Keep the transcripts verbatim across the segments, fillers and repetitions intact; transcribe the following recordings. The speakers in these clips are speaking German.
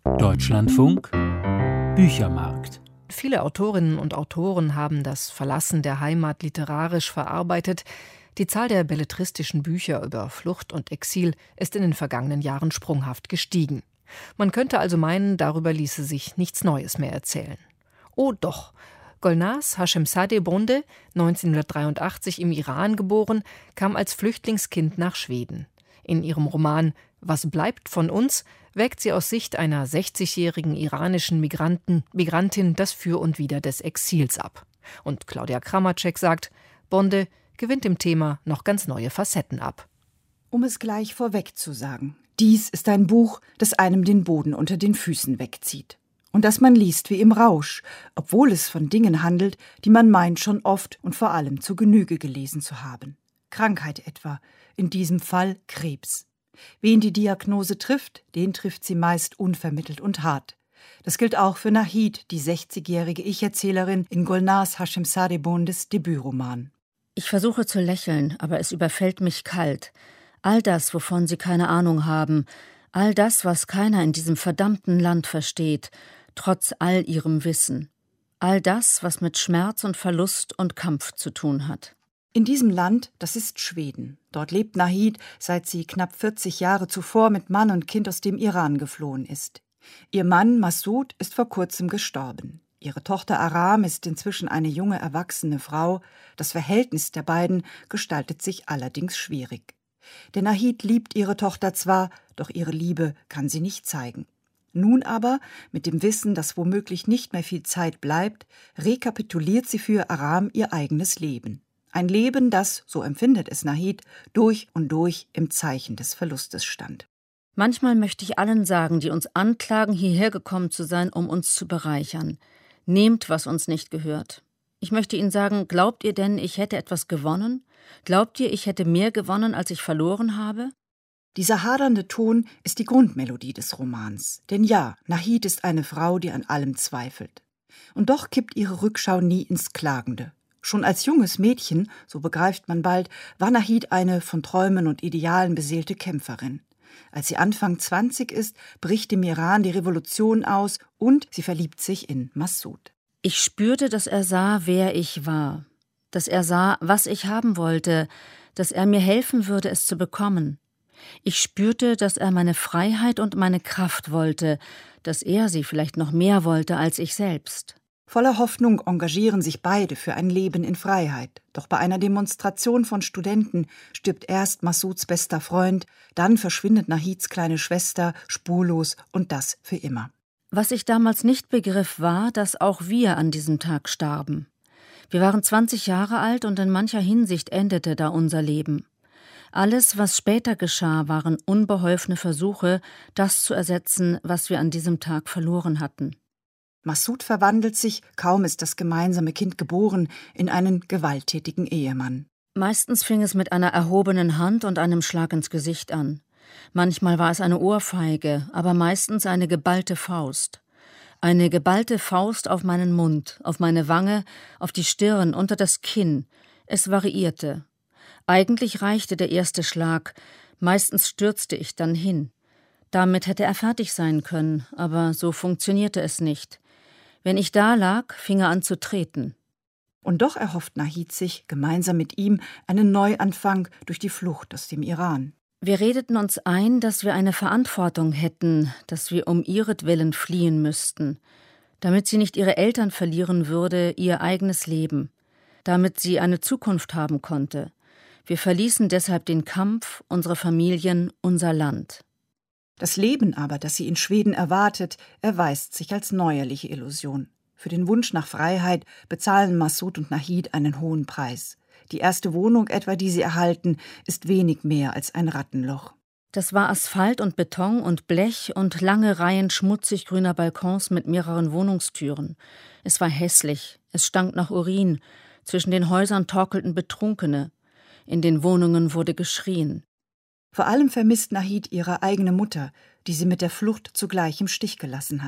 Deutschlandfunk Büchermarkt. Viele Autorinnen und Autoren haben das Verlassen der Heimat literarisch verarbeitet. Die Zahl der belletristischen Bücher über Flucht und Exil ist in den vergangenen Jahren sprunghaft gestiegen. Man könnte also meinen, darüber ließe sich nichts Neues mehr erzählen. Oh doch! Golnaz Hashemzadeh Bonde, neunzehnhundertdreiundachtzig im Iran geboren, kam als Flüchtlingskind nach Schweden. In ihrem Roman »Was bleibt von uns« wägt sie aus Sicht einer sechzigjährigen iranischen Migranten, Migrantin das Für und Wider des Exils ab. Und Claudia Kramatschek sagt, Bonde gewinnt dem Thema noch ganz neue Facetten ab. Um es gleich vorweg zu sagen, dies ist ein Buch, das einem den Boden unter den Füßen wegzieht. Und das man liest wie im Rausch, obwohl es von Dingen handelt, die man meint schon oft und vor allem zu Genüge gelesen zu haben. Krankheit etwa, in diesem Fall Krebs. Wen die Diagnose trifft, den trifft sie meist unvermittelt und hart. Das gilt auch für Nahid, die sechzigjährige Ich-Erzählerin in Golnaz Hashemzadeh Bondes Debütroman. Ich versuche zu lächeln, aber es überfällt mich kalt. All das, wovon Sie keine Ahnung haben, all das, was keiner in diesem verdammten Land versteht, trotz all ihrem Wissen. All das, was mit Schmerz und Verlust und Kampf zu tun hat. In diesem Land, das ist Schweden. Dort lebt Nahid, seit sie knapp vierzig Jahre zuvor mit Mann und Kind aus dem Iran geflohen ist. Ihr Mann Massoud ist vor kurzem gestorben. Ihre Tochter Aram ist inzwischen eine junge, erwachsene Frau. Das Verhältnis der beiden gestaltet sich allerdings schwierig. Denn Nahid liebt ihre Tochter zwar, doch ihre Liebe kann sie nicht zeigen. Nun aber, mit dem Wissen, dass womöglich nicht mehr viel Zeit bleibt, rekapituliert sie für Aram ihr eigenes Leben. Ein Leben, das, so empfindet es Nahid, durch und durch im Zeichen des Verlustes stand. Manchmal möchte ich allen sagen, die uns anklagen, hierher gekommen zu sein, um uns zu bereichern. Nehmt, was uns nicht gehört. Ich möchte Ihnen sagen, glaubt ihr denn, ich hätte etwas gewonnen? Glaubt ihr, ich hätte mehr gewonnen, als ich verloren habe? Dieser hadernde Ton ist die Grundmelodie des Romans. Denn ja, Nahid ist eine Frau, die an allem zweifelt. Und doch kippt ihre Rückschau nie ins Klagende. Schon als junges Mädchen, so begreift man bald, war Nahid eine von Träumen und Idealen beseelte Kämpferin. Als sie Anfang zwanzig ist, bricht im Iran die Revolution aus und sie verliebt sich in Massoud. Ich spürte, dass er sah, wer ich war. Dass er sah, was ich haben wollte, dass er mir helfen würde, es zu bekommen. Ich spürte, dass er meine Freiheit und meine Kraft wollte, dass er sie vielleicht noch mehr wollte als ich selbst. Voller Hoffnung engagieren sich beide für ein Leben in Freiheit. Doch bei einer Demonstration von Studenten stirbt erst Massouds bester Freund, dann verschwindet Nahids kleine Schwester spurlos und das für immer. Was ich damals nicht begriff, war, dass auch wir an diesem Tag starben. Wir waren zwanzig Jahre alt und in mancher Hinsicht endete da unser Leben. Alles, was später geschah, waren unbeholfene Versuche, das zu ersetzen, was wir an diesem Tag verloren hatten. Massoud verwandelt sich, kaum ist das gemeinsame Kind geboren, in einen gewalttätigen Ehemann. Meistens fing es mit einer erhobenen Hand und einem Schlag ins Gesicht an. Manchmal war es eine Ohrfeige, aber meistens eine geballte Faust. Eine geballte Faust auf meinen Mund, auf meine Wange, auf die Stirn, unter das Kinn. Es variierte. Eigentlich reichte der erste Schlag, meistens stürzte ich dann hin. Damit hätte er fertig sein können, aber so funktionierte es nicht. Wenn ich da lag, fing er an zu treten. Und doch erhofft Nahid sich, gemeinsam mit ihm, einen Neuanfang durch die Flucht aus dem Iran. Wir redeten uns ein, dass wir eine Verantwortung hätten, dass wir um ihretwillen fliehen müssten, damit sie nicht ihre Eltern verlieren würde, ihr eigenes Leben, damit sie eine Zukunft haben konnte. Wir verließen deshalb den Kampf, unsere Familien, unser Land. Das Leben aber, das sie in Schweden erwartet, erweist sich als neuerliche Illusion. Für den Wunsch nach Freiheit bezahlen Massoud und Nahid einen hohen Preis. Die erste Wohnung etwa, die sie erhalten, ist wenig mehr als ein Rattenloch. Das war Asphalt und Beton und Blech und lange Reihen schmutzig grüner Balkons mit mehreren Wohnungstüren. Es war hässlich, es stank nach Urin. Zwischen den Häusern torkelten Betrunkene. In den Wohnungen wurde geschrien. Vor allem vermisst Nahid ihre eigene Mutter, die sie mit der Flucht zugleich im Stich gelassen hat.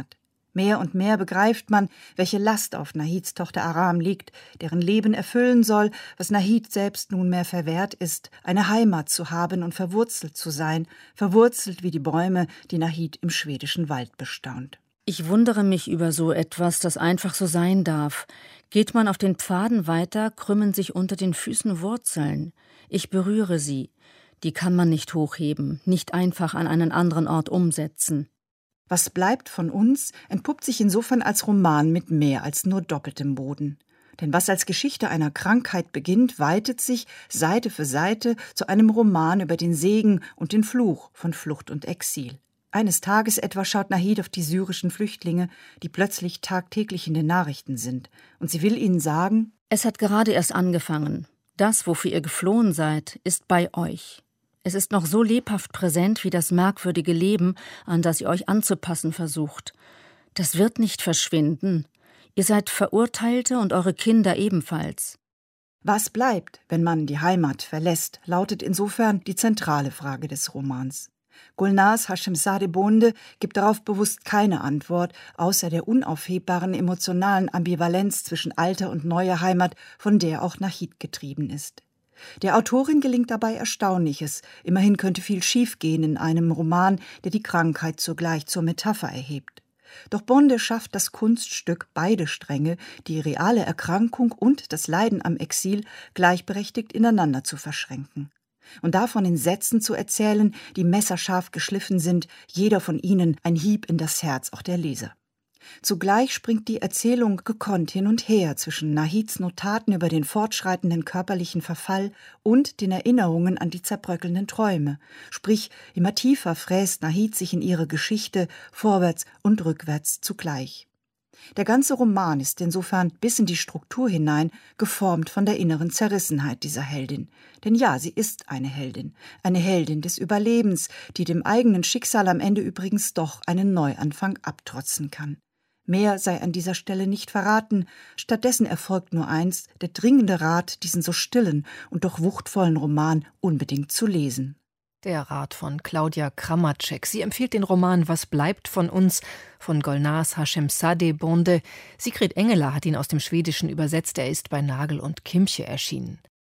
Mehr und mehr begreift man, welche Last auf Nahids Tochter Aram liegt, deren Leben erfüllen soll, was Nahid selbst nunmehr verwehrt ist, eine Heimat zu haben und verwurzelt zu sein, verwurzelt wie die Bäume, die Nahid im schwedischen Wald bestaunt. Ich wundere mich über so etwas, das einfach so sein darf. Geht man auf den Pfaden weiter, krümmen sich unter den Füßen Wurzeln. Ich berühre sie. Die kann man nicht hochheben, nicht einfach an einen anderen Ort umsetzen. Was bleibt von uns entpuppt sich insofern als Roman mit mehr als nur doppeltem Boden. Denn was als Geschichte einer Krankheit beginnt, weitet sich Seite für Seite zu einem Roman über den Segen und den Fluch von Flucht und Exil. Eines Tages etwa schaut Nahid auf die syrischen Flüchtlinge, die plötzlich tagtäglich in den Nachrichten sind. Und sie will ihnen sagen: Es hat gerade erst angefangen. Das, wofür ihr geflohen seid, ist bei euch. Es ist noch so lebhaft präsent wie das merkwürdige Leben, an das ihr euch anzupassen versucht. Das wird nicht verschwinden. Ihr seid Verurteilte und eure Kinder ebenfalls. Was bleibt, wenn man die Heimat verlässt, lautet insofern die zentrale Frage des Romans. Gulnaz Hashemzadeh Bonde gibt darauf bewusst keine Antwort, außer der unaufhebbaren emotionalen Ambivalenz zwischen alter und neuer Heimat, von der auch Nahid getrieben ist. Der Autorin gelingt dabei Erstaunliches. Immerhin könnte viel schiefgehen in einem Roman, der die Krankheit zugleich zur Metapher erhebt. Doch Bonde schafft das Kunststück, beide Stränge, die reale Erkrankung und das Leiden am Exil, gleichberechtigt ineinander zu verschränken. Und davon in Sätzen zu erzählen, die messerscharf geschliffen sind, jeder von ihnen ein Hieb in das Herz auch der Leser. Zugleich springt die Erzählung gekonnt hin und her zwischen Nahids Notaten über den fortschreitenden körperlichen Verfall und den Erinnerungen an die zerbröckelnden Träume. Sprich, immer tiefer fräst Nahid sich in ihre Geschichte, vorwärts und rückwärts zugleich. Der ganze Roman ist insofern bis in die Struktur hinein geformt von der inneren Zerrissenheit dieser Heldin. Denn ja, sie ist eine Heldin, eine Heldin des Überlebens, die dem eigenen Schicksal am Ende übrigens doch einen Neuanfang abtrotzen kann. Mehr sei an dieser Stelle nicht verraten, stattdessen erfolgt nur eins, der dringende Rat, diesen so stillen und doch wuchtvollen Roman unbedingt zu lesen. Der Rat von Claudia Kramacek. Sie empfiehlt den Roman Was bleibt von uns von Gulnaz Hashemzadeh Bonde. Sigrid Engeler hat ihn aus dem Schwedischen übersetzt. Er ist bei Nagel und Kimche erschienen.